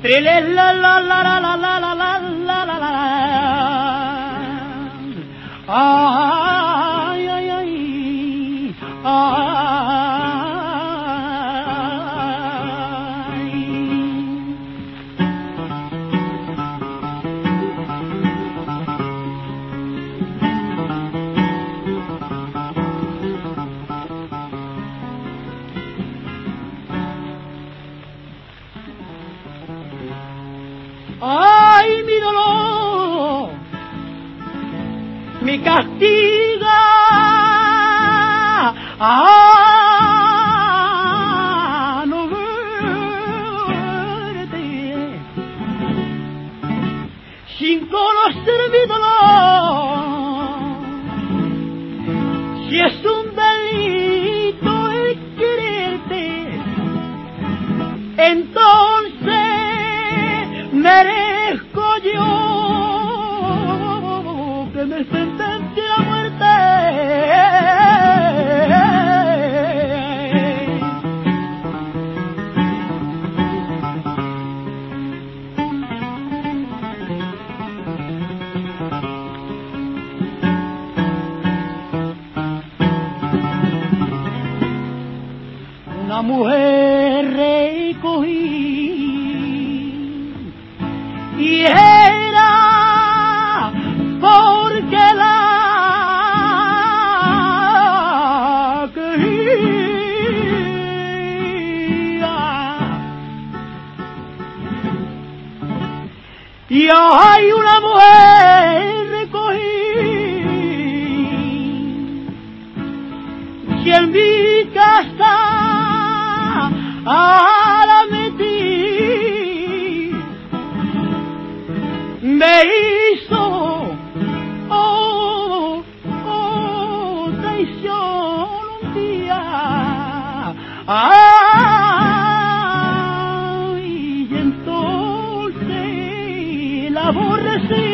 la la la la la la la la la la la. Ay, ay, ay, ay. Ay, mi dolor me castiga. No verte sin conocer mi dolor. Si es un delito el quererte, entonces merezco yo que me sentencie a muerte. Una mujer recogí y era porque la quería. Y hay una mujer recogí que en mi casa la metí, me hizo traición un día. Ay, y entonces la aborrecí.